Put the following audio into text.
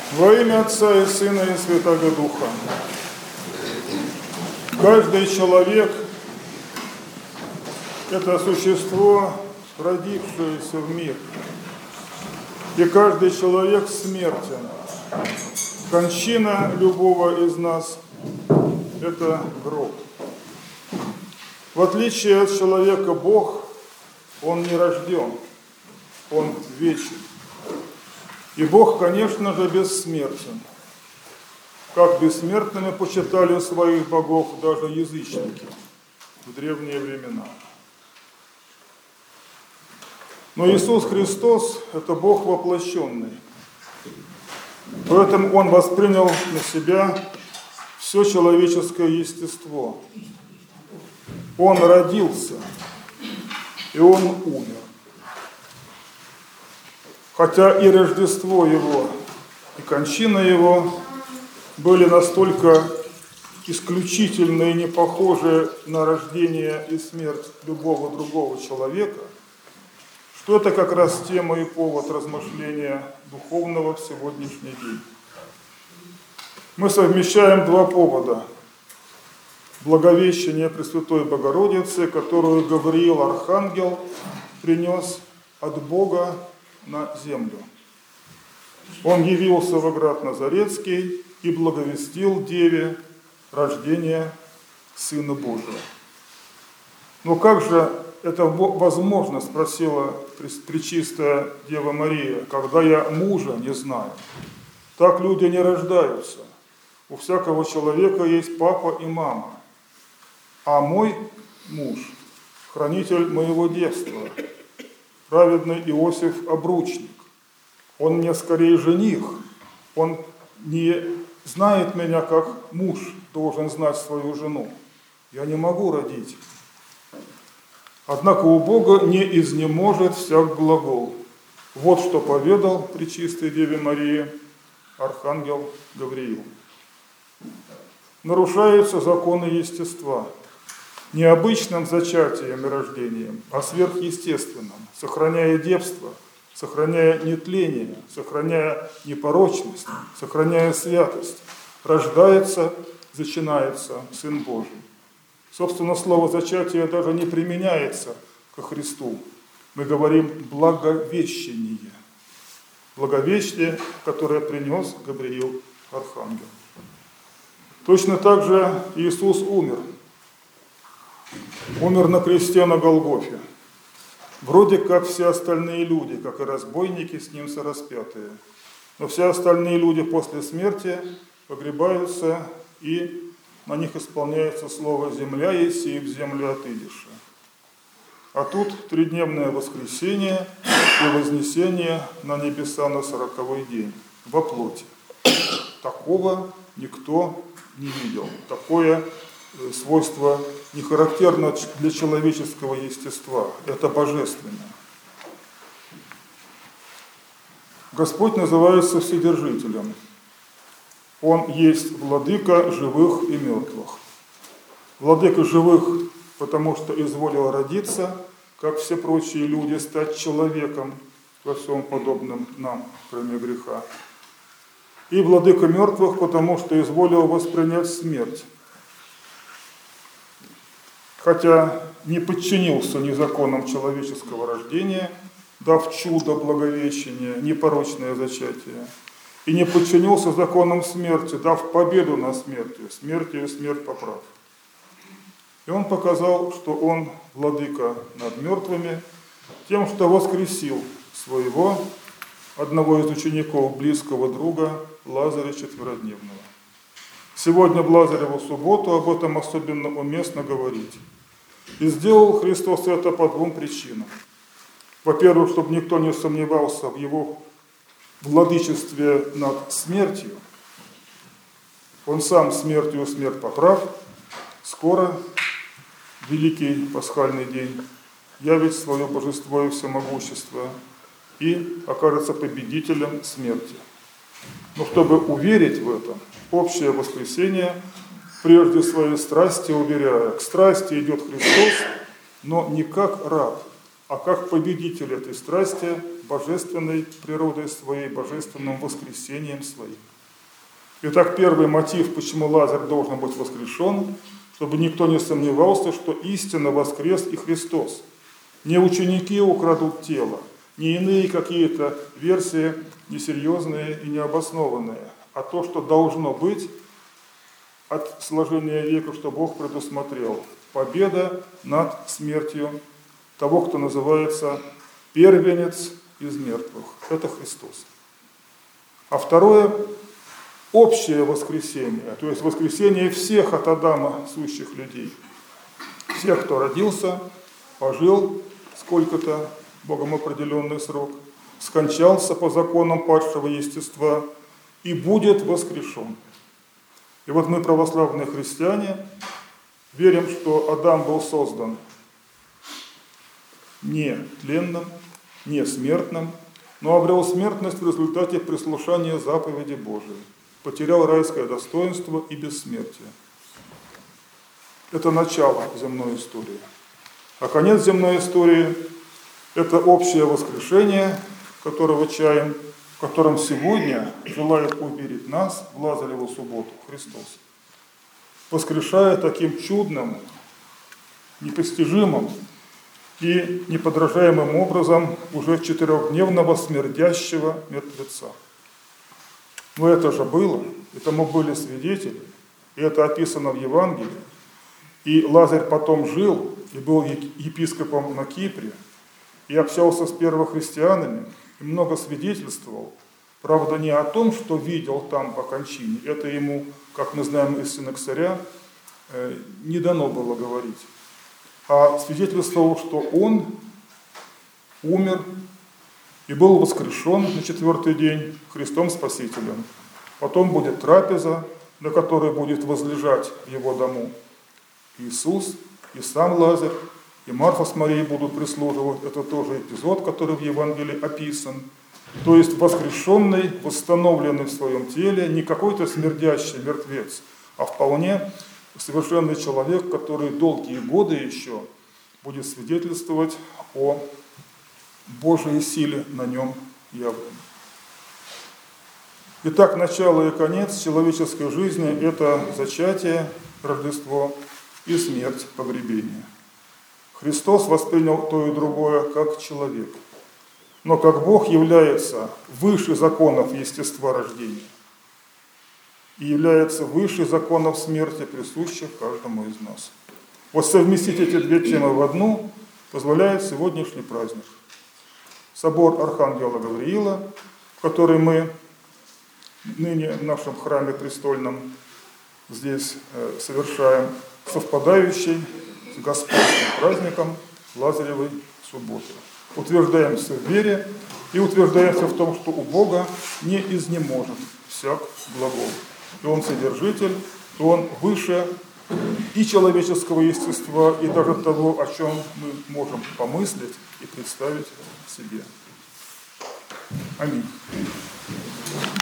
Во имя Отца и Сына и Святаго Духа. Каждый человек – это существо, родившееся в мир. И каждый человек смертен. Кончина любого из нас – это гроб. В отличие от человека, Бог, Он не рожден, Он вечен. И Бог, конечно же, бессмертен. Как бессмертными почитали своих богов даже язычники в древние времена. Но Иисус Христос – это Бог воплощенный. Поэтому Он воспринял на себя все человеческое естество. Он родился, и Он умер. Хотя и Рождество Его, и кончина Его были настолько исключительны и не похожи на рождение и смерть любого другого человека, что это как раз тема и повод размышления духовного в сегодняшний день. Мы совмещаем два повода. Благовещение Пресвятой Богородицы, которую Гавриил Архангел принес от Бога на землю. Он явился в град Назарецкий и благовестил Деве рождение Сына Божия. Но как же это возможно, спросила Пречистая Дева Мария, когда я мужа не знаю? Так люди не рождаются. У всякого человека есть папа и мама. А мой муж, хранитель моего детства, праведный Иосиф Обручник, он мне скорее жених, он не знает меня, как муж должен знать свою жену. Я не могу родить. Однако у Бога не изнеможет всяк глагол. Вот что поведал Пречистой Деве Марии Архангел Гавриил. Нарушаются законы естества. Не обычным зачатием и рождением, а сверхъестественным, сохраняя девство, сохраняя нетление, сохраняя непорочность, сохраняя святость, рождается, зачинается Сын Божий. Собственно, слово «зачатие» даже не применяется ко Христу. Мы говорим «благовещение». Благовещение, которое принес Гавриил Архангел. Точно так же Иисус умер. Умер на кресте на Голгофе. Вроде как все остальные люди, как и разбойники с ним сораспятые. Но все остальные люди после смерти погребаются, и на них исполняется слово «земля еси, и в землю отыдешь». А тут тридневное воскресение и вознесение на небеса на 40-й день во плоти. Такого никто не видел. Такое свойство не характерно для человеческого естества. Это божественное. Господь называется Вседержителем. Он есть владыка живых и мертвых. Владыка живых, потому что изволил родиться, как все прочие люди, стать человеком во всем подобном нам, кроме греха. И владыка мертвых, потому что изволил воспринять смерть. Хотя не подчинился ни законам человеческого рождения, дав чудо благовещения, непорочное зачатие, и не подчинился законам смерти, дав победу над смертью, смертью смерть поправ. И он показал, что он владыка над мертвыми, тем, что воскресил своего, одного из учеников, близкого друга Лазаря Четверодневного. Сегодня в Лазареву субботу об этом особенно уместно говорить. И сделал Христос это по двум причинам. Во-первых, чтобы никто не сомневался в Его владычестве над смертью. Он сам смертью смерть поправ. Скоро, великий пасхальный день, явит свое божество и всемогущество и окажется победителем смерти. Но чтобы уверить в этом, общее воскресение, прежде своей страсти уверяя, к страсти идет Христос, но не как раб, а как победитель этой страсти божественной природой своей, божественным воскресением своим. Итак, первый мотив, почему Лазарь должен быть воскрешен, чтобы никто не сомневался, что истинно воскрес и Христос. Не ученики украдут тело, не иные какие-то версии несерьезные и необоснованные, а то, что должно быть от сложения века, что Бог предусмотрел. Победа над смертью того, кто называется первенец из мертвых. Это Христос. А второе – общее воскресение, то есть воскресение всех от Адама сущих людей. Всех, кто родился, пожил сколько-то, Богом определенный срок, скончался по законам падшего естества и будет воскрешен. И вот мы, православные христиане, верим, что Адам был создан не тленным, не смертным, но обрел смертность в результате прислушания заповеди Божией, потерял райское достоинство и бессмертие. Это начало земной истории. А конец земной истории – это общее воскрешение, которого чаем, в котором сегодня желает уверить нас в Лазареву субботу Христос, воскрешая таким чудным, непостижимым и неподражаемым образом уже 4-дневного смердящего мертвеца. Но это же было, этому были свидетели, и это описано в Евангелии. И Лазарь потом жил и был епископом на Кипре, и общался с первохристианами, и много свидетельствовал. Правда, не о том, что видел там по кончине, это ему, как мы знаем из Синоксаря, не дано было говорить, а свидетельствовал, что он умер и был воскрешен на 4-й день Христом Спасителем. Потом будет трапеза, на которой будет возлежать в его дому Иисус, и сам Лазарь, и Марфа с Марией будут прислуживать. Это тоже эпизод, который в Евангелии описан. То есть воскрешенный, восстановленный в своем теле, не какой-то смердящий мертвец, а вполне совершенный человек, который долгие годы еще будет свидетельствовать о Божьей силе на нем явленной. Итак, начало и конец человеческой жизни – это зачатие, Рождество и смерть, погребение. Христос воспринял то и другое как человек. Но как Бог является выше законов естества рождения и является выше законов смерти, присущих каждому из нас. Вот совместить эти две темы в одну позволяет сегодняшний праздник. Собор Архангела Гавриила, который мы ныне в нашем храме престольном здесь совершаем, совпадающий с Господним праздником Лазаревой субботы. Утверждаемся в вере и утверждаемся в том, что у Бога не изнеможет всяк глагол. И Он Вседержитель, и Он выше и человеческого естества, и даже того, о чем мы можем помыслить и представить себе. Аминь.